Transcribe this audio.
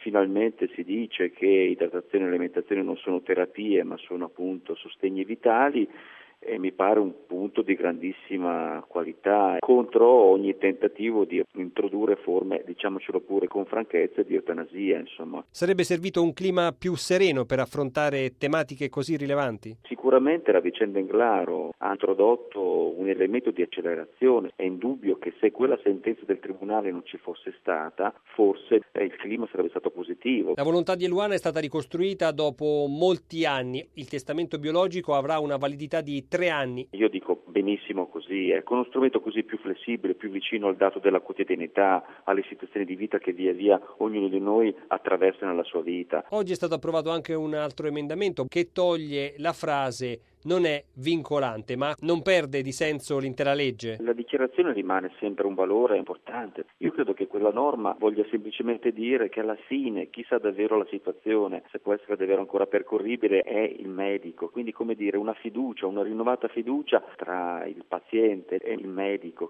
finalmente si dice che idratazione e alimentazione non sono terapie ma sono appunto sostegni vitali, e mi pare un punto di grandissima qualità contro ogni tentativo di introdurre forme, diciamocelo pure con franchezza, di eutanasia, insomma. Sarebbe servito un clima più sereno per affrontare tematiche così rilevanti? Sicuramente la vicenda Englaro ha introdotto un elemento di accelerazione. È indubbio che se quella sentenza del tribunale non ci fosse stata, forse il clima sarebbe stato positivo. La volontà di Eluana è stata ricostruita dopo molti anni. Il testamento biologico avrà una validità di 3 anni. Io dico benissimo così, con uno strumento così più flessibile, più vicino al dato della quotidianità, alle situazioni di vita che via via ognuno di noi attraversa nella sua vita. Oggi è stato approvato anche un altro emendamento che toglie la frase non è vincolante, ma non perde di senso l'intera legge. La dichiarazione rimane sempre un valore importante. Io credo che quella norma voglia semplicemente dire che alla fine chi sa davvero la situazione, se può essere davvero ancora percorribile, è il medico. Quindi, come dire, una fiducia, una rinnovata fiducia tra il paziente e il medico.